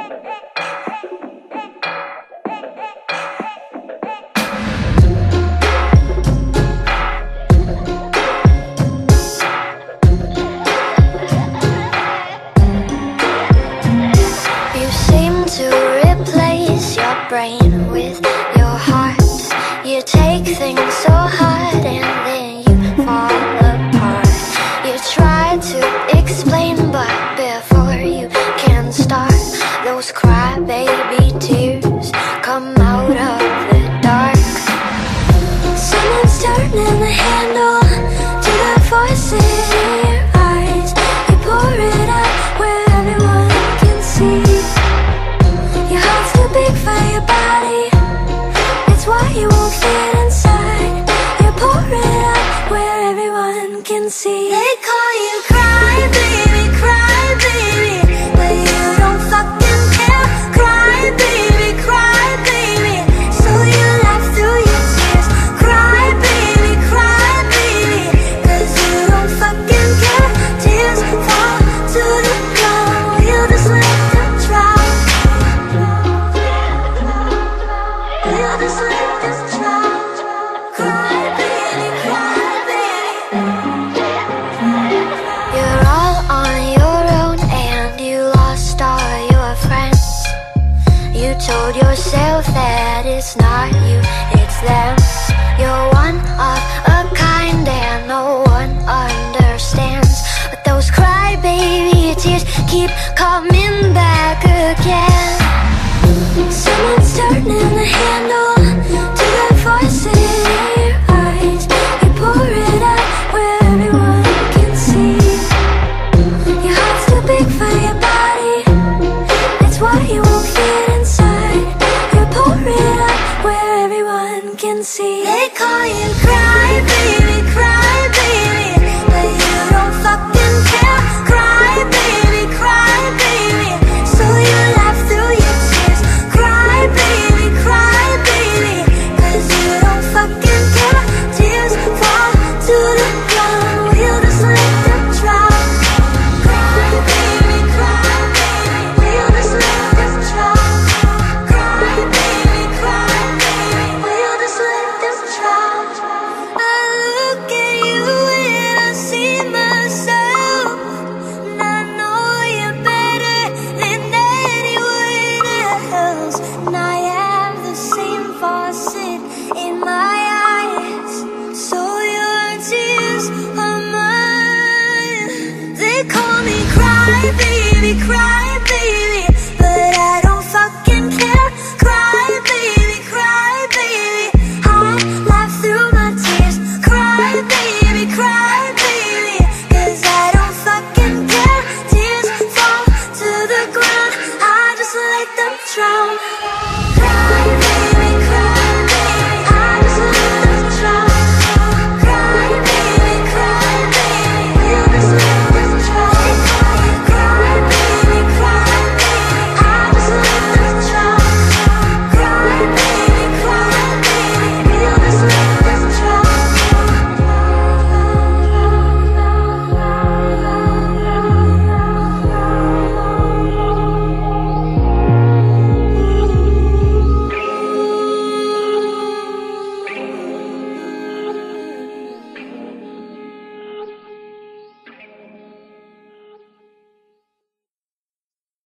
Brain with your heart. You take things so hard and then you fall apart. You try to explain, but before you can start, those crybaby tears come out of the dark. Someone's turning the handle to the voices in your eyes. You pour it out where everyone can see. Your heart's too big for your body, it's why you won't fit inside. You pour it out where everyone can see. They call you cry baby, but you don't fucking care. Cry baby, so you laugh through your tears. Cry baby, cause you don't fucking care. Tears fall to the ground, you just let them drop. You just let them drop. Cry baby. You're all on your own and you lost all your friends. You told yourself that it's not you, it's them. You're one of a kind and no one understands. But those crybaby tears keep coming back again. Someone's turning the handle to the voices in your eyes. You pour it out where everyone can see. Your heart's too big for your body, that's why you won't fit inside. You pour it out where everyone can see.